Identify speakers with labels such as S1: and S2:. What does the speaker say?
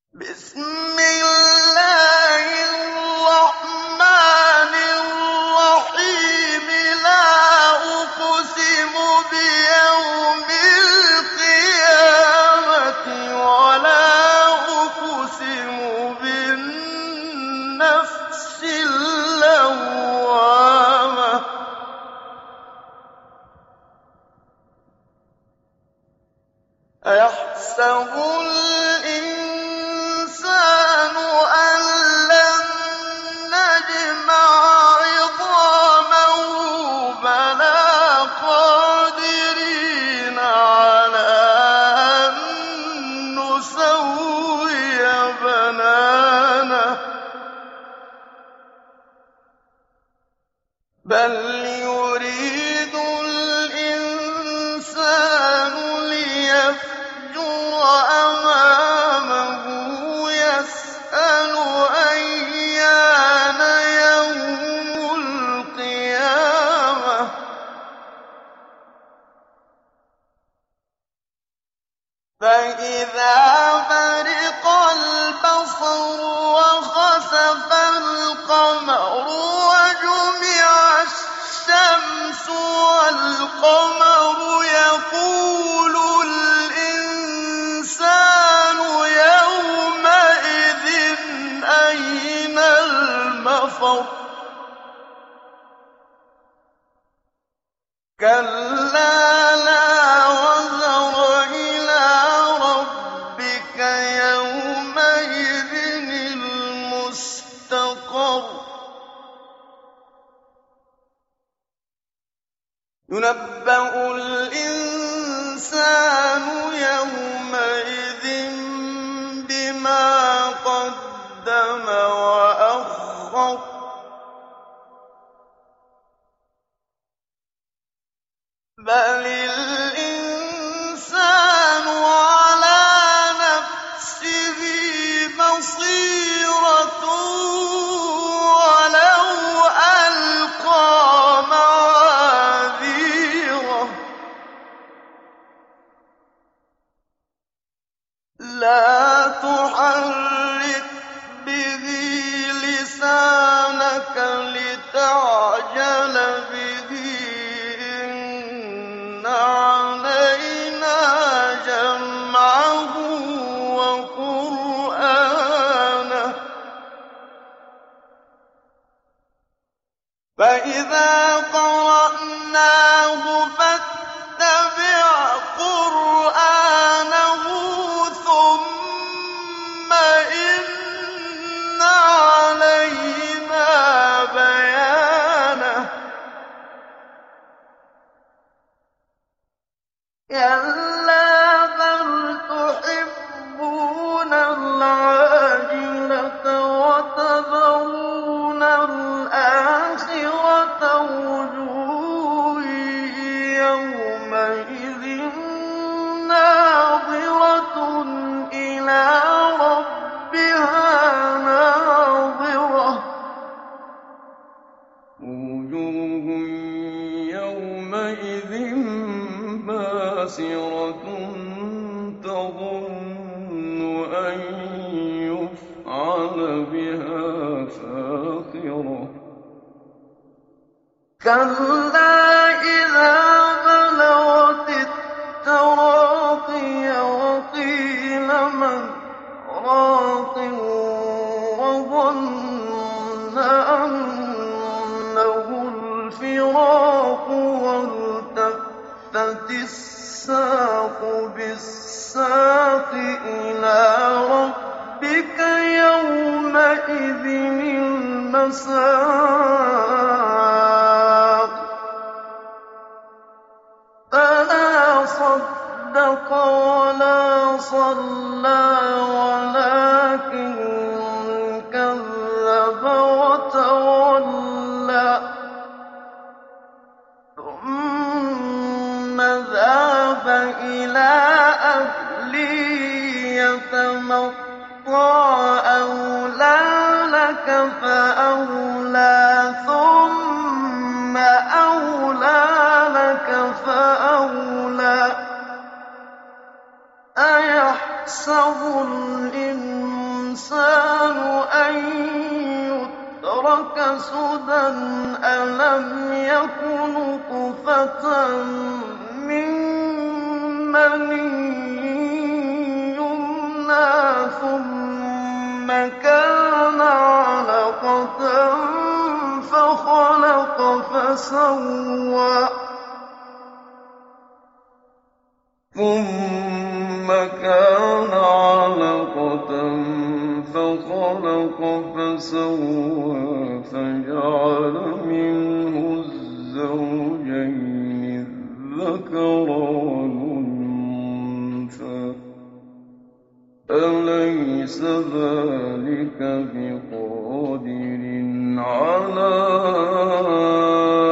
S1: بسم الله الرحمن الرحيم لا أقسم بيوم القيامة ولا أقسم بالنفس اللوامة أيحسب الإنسان أن لن نجمع عظامه بلى قادرين على أن نسوي بنانه بل يريد الإنسان ليفجر أمامه يسأل أيان يوم القيامة فإذا برق البصر وخسف القمر وجمع الشمس والقمر يقول الإنسان يومئذ أين المفر كلا لا وزر إلى ربك يومئذ المستقر ينبأ الإنسان يومئذ بما قدم وأخر بل الإنسان على نفسه بصيرة ولو ألقى معاذيره لا تحرك به لسانك لتعجل به إن علينا جمعه وقرآنه فإذا قرأناه فاتبع قرآنه ثم إن علينا بيانه كلا بل تحبون العاجلة وتذرون الآخرة وجوه يومئذ ناظرة إلى ربها ناظرة وجوه يومئذ باسرة تظن أن يفعل بها فاقرة كلا إذا بلغت التراقي وقيل من راق وظن أنه الفراق والتفت الساق بالساق إلى ربك يومئذ المساق فلا صدق ولا صلى ولكن كذب وتولى ثم ذهب إلى أهله يتمطى أولى لك فأولى ثم أولى لك فأولى أيحسب الإنسان سُدًى أَلَمْ يَكُ نُطْفَةً مِّن مَّنِيٍّ يُمْنَىٰ ثُمَّ كَانَ عَلَقَةً فَخَلَقَ فَسَوَّىٰ فَجَعَلَ مِنْهُ الزَّوْجَيْنِ الذَّكَرَ وَالْأُنثَىٰ ۚ أَلَيْسَ ذَٰلِكَ بِقَادِرٍ عَلَىٰ